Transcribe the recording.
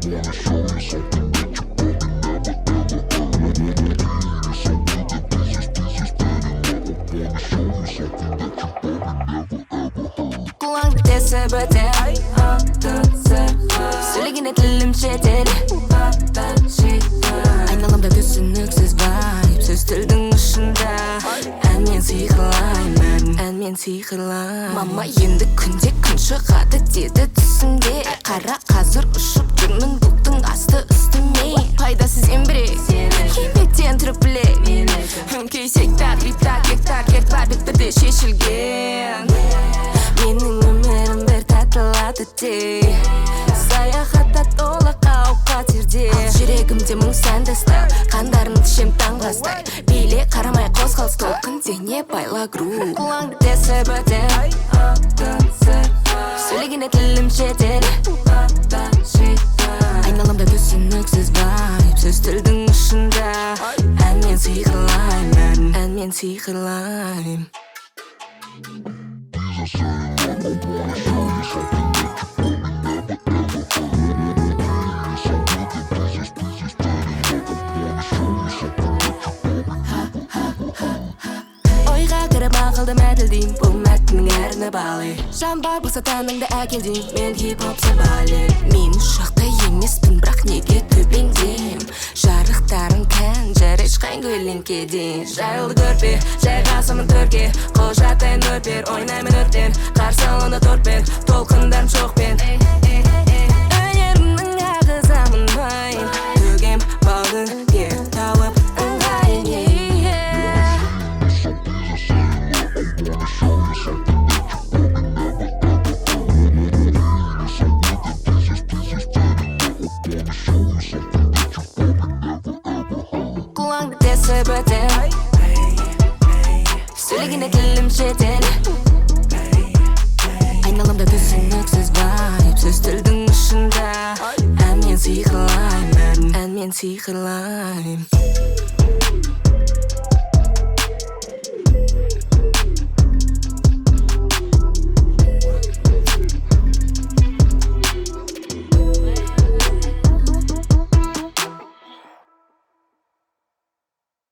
Kulağımda dese böter Söylegen etilim çetel Aynalamda düşünüksüz vibe Söz tilдің ұшында Әнмен сыйғылаймын Әнмен сыйғылаймын Мама енді күнде күн шығады деді түсімде Қара қазір ұшып жүрмін бұлттың асты үстіме Пайдасыз ембірек Еңбектен тұрып білек Өңкейсек тақриптақ Ектар бет бірде шешілген Менің өмірім бір татылады де Саяхатта толы қауіп қатерде Жүрегімде мұң сәнді стайл Қандарын тішем таңғастай Биле қарамай қозғалыс толқын дене байла гру Құлаңды десе бөтер Сөйлеген тілім шетел Айналамда түсініксіз вайб Сөз тілдің ұшында Әнмен сыйғылаймын Әнмен сыйғылаймын Ойға кіріп ақылдым әділдейм Бұл мәтіннің әріні балы Жан бар болса тәніңді әкелдейм Мен хип-хоп сабалы Мен ұшақта емеспін бірақ неге төбеңдем Жарықтарың кән жарыш қайын көлеңкеден Жайылды көрпе жайғасымын төрге Қожатайын өрпер ойнаймын өрттен Қарсы алында торпен толқындарым шоқпен Өнерімнің ағызамын майын Төгем балын кер тауып ыңғайын Kulağımda dese böter Söylegen etilim şetel Aynalamda düşünüksüz vibe Söz tilдің ұшында Әнмен сыйғылаймын Әнмен сыйғылаймын